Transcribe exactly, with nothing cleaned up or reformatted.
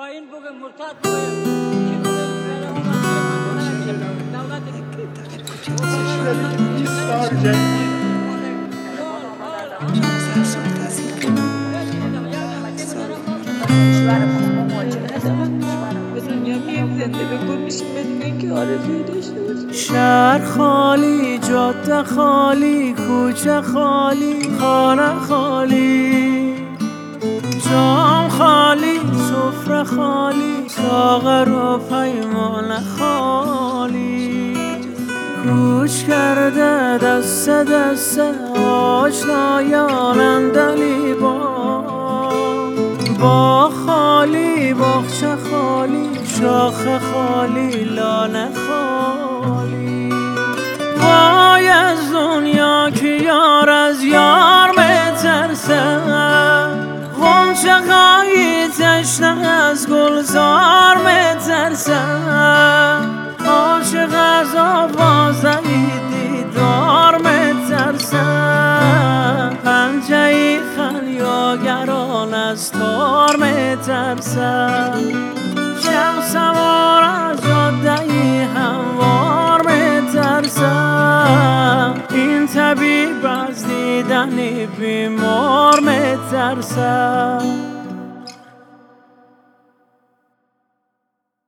این بگه مرتد شهر خالی، جاده خالی، کوچه خالی، خانه خالی، جام خالی، سفره خالی، ساغر و پیمانه خالی. کوچ کرده دست دست آشنایان دلی با با خالی، باغچه خالی، شاخه خالی، لانه خالی. وای از دنیا که یار از یار میترسه، غنچه خواهی تشنه از گلزار میترسه. عاشق از آوازه دیدار میترسه، پنجه خلیاگران از تار میترسه. شب سوار از جاده هموار میترسه، این طبیب از دیدن بیمار میترسه.